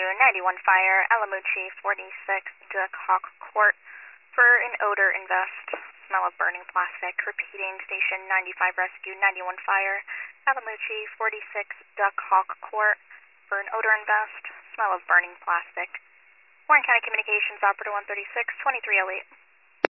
91 Fire, Alamucci 46, Duck Hawk Court, for an odor invest, smell of burning plastic. Repeating, Station 95 Rescue, 91 Fire, Alamucci 46, Duck Hawk Court, for an odor invest, smell of burning plastic. Warren County Communications, Operator 136, 2308.